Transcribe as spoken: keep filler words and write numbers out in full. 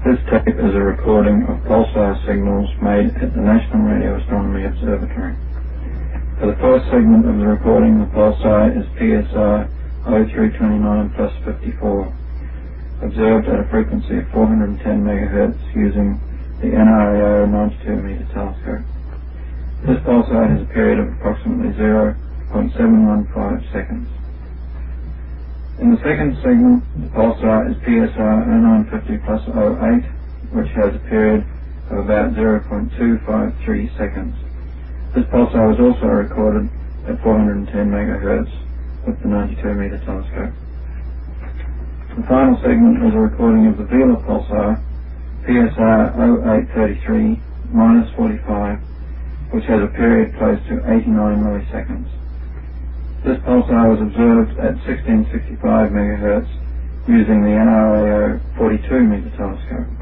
This tape is a recording of pulsar signals made at the National Radio Astronomy Observatory. For the first segment of the recording, the pulsar is P S R zero three two nine plus fifty-four, observed at a frequency of four hundred ten megahertz using the N R A O ninety-two meter telescope. This pulsar has a period of approximately zero point seven one five seconds. In the second segment, the pulsar is P S R zero nine fifty plus zero eight, which has a period of about zero point two five three seconds. This pulsar was also recorded at four hundred ten megahertz with the ninety-two meter telescope. The final segment is a recording of the Vela pulsar, P S R zero eight thirty-three minus forty-five, which has a period close to eighty-nine milliseconds. This pulsar was observed at sixteen sixty-five megahertz using the N R A O forty-two meter telescope.